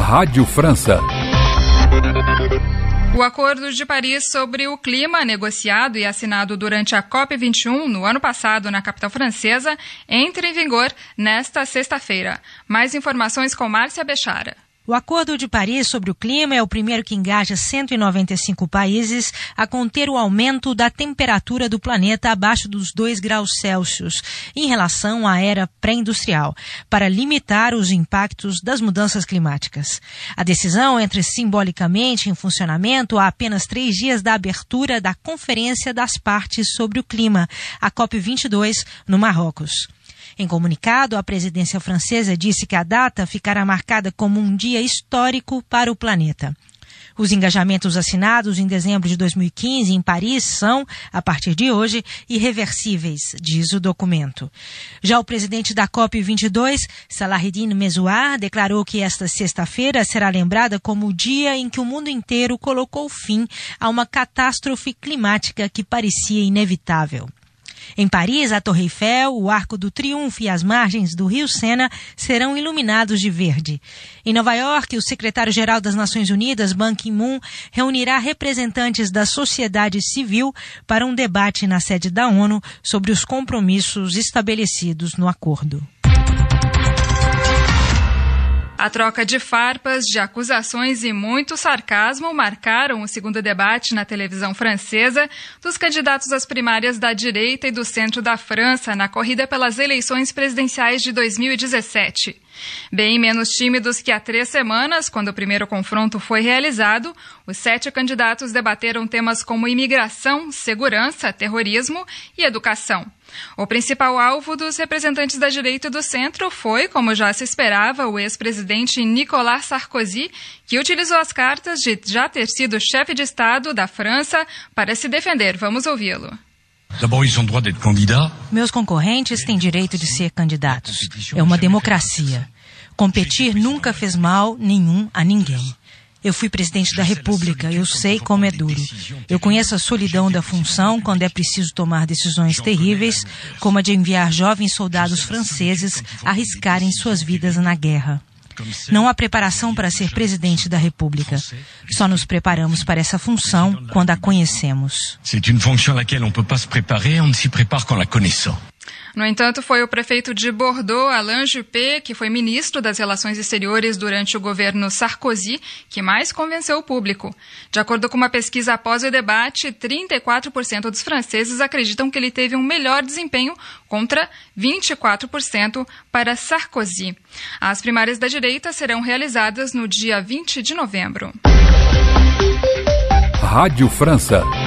Rádio França. O Acordo de Paris sobre o clima, negociado e assinado durante a COP21 no ano passado na capital francesa, entra em vigor nesta sexta-feira. Mais informações com Márcia Bechara. O Acordo de Paris sobre o clima é o primeiro que engaja 195 países a conter o aumento da temperatura do planeta abaixo dos 2 graus Celsius em relação à era pré-industrial, para limitar os impactos das mudanças climáticas. A decisão entra simbolicamente em funcionamento há apenas 3 dias da abertura da Conferência das Partes sobre o Clima, a COP22, no Marrocos. Em comunicado, a presidência francesa disse que a data ficará marcada como um dia histórico para o planeta. Os engajamentos assinados em dezembro de 2015 em Paris são, a partir de hoje, irreversíveis, diz o documento. Já o presidente da COP22, Salahdine Mesouar, declarou que esta sexta-feira será lembrada como o dia em que o mundo inteiro colocou fim a uma catástrofe climática que parecia inevitável. Em Paris, a Torre Eiffel, o Arco do Triunfo e as margens do Rio Sena serão iluminados de verde. Em Nova York, o secretário-geral das Nações Unidas, Ban Ki-moon, reunirá representantes da sociedade civil para um debate na sede da ONU sobre os compromissos estabelecidos no acordo. A troca de farpas, de acusações e muito sarcasmo marcaram o segundo debate na televisão francesa dos candidatos às primárias da direita e do centro da França na corrida pelas eleições presidenciais de 2017. Bem menos tímidos que há 3 semanas, quando o primeiro confronto foi realizado, os 7 candidatos debateram temas como imigração, segurança, terrorismo e educação. O principal alvo dos representantes da direita e do centro foi, como já se esperava, o ex-presidente Nicolas Sarkozy, que utilizou as cartas de já ter sido chefe de Estado da França para se defender. Vamos ouvi-lo. Meus concorrentes têm direito de ser candidatos. É uma democracia. Competir nunca fez mal nenhum a ninguém. Eu fui presidente da República, eu sei como é duro. Eu conheço a solidão da função quando é preciso tomar decisões terríveis, como a de enviar jovens soldados franceses arriscarem suas vidas na guerra. Não há preparação para ser presidente da República. Só nos preparamos para essa função quando a conhecemos. C'est une fonction à laquelle on ne peut pas se préparer, on ne s'y prépare qu'en la connaissant. No entanto, foi o prefeito de Bordeaux, Alain Juppé, que foi ministro das Relações Exteriores durante o governo Sarkozy, que mais convenceu o público. De acordo com uma pesquisa após o debate, 34% dos franceses acreditam que ele teve um melhor desempenho contra 24% para Sarkozy. As primárias da direita serão realizadas no dia 20 de novembro. Rádio França.